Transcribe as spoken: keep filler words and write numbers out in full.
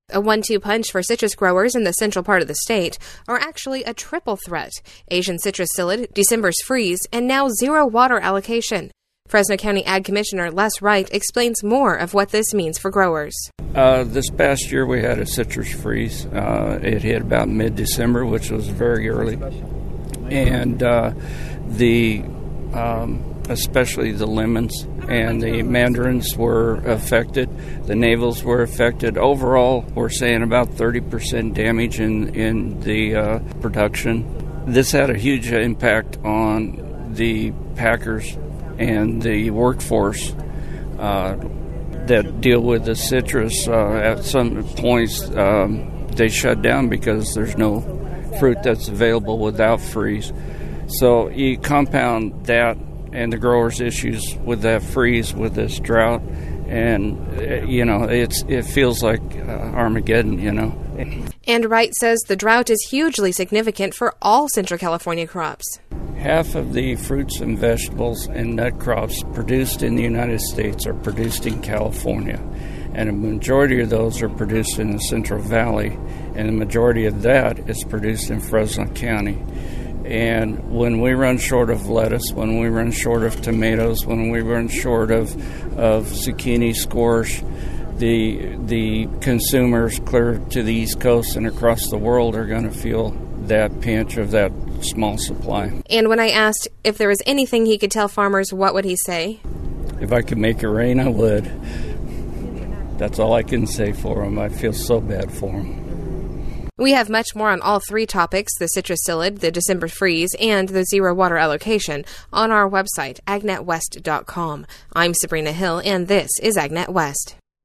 A one two punch for citrus growers in the central part of the state, or actually a triple threat: Asian citrus psyllid, December's freeze, and now zero water allocation. Fresno County Ag Commissioner Les Wright explains more of what this means for growers. Uh, this past year we had a citrus freeze. Uh, it hit about mid-December, which was very early. And uh, the um, especially the lemons and the mandarins were affected. The navels were affected. Overall, we're saying about thirty percent damage in, in the uh, production. This had a huge impact on the packers and the workforce uh, that deal with the citrus. Uh, at some points, um, they shut down because there's no fruit that's available without freeze. So you compound that and the growers' issues with that freeze, with this drought, and you know it's it feels like uh, Armageddon, you know. And Wright says the drought is hugely significant for all Central California crops. Half of the fruits and vegetables and nut crops produced in the United States are produced in California, and a majority of those are produced in the Central Valley, and the majority of that is produced in Fresno County. And when we run short of lettuce, when we run short of tomatoes, when we run short of of zucchini, squash, the the consumers clear to the East Coast and across the world are going to feel that pinch of that small supply. And when I asked if there was anything he could tell farmers, what would he say? If I could make it rain, I would. That's all I can say for him. I feel so bad for him. We have much more on all three topics, the citrus psyllid, the December freeze, and the zero water allocation, on our website, ag net west dot com. I'm Sabrina Hill, and this is AgNet West.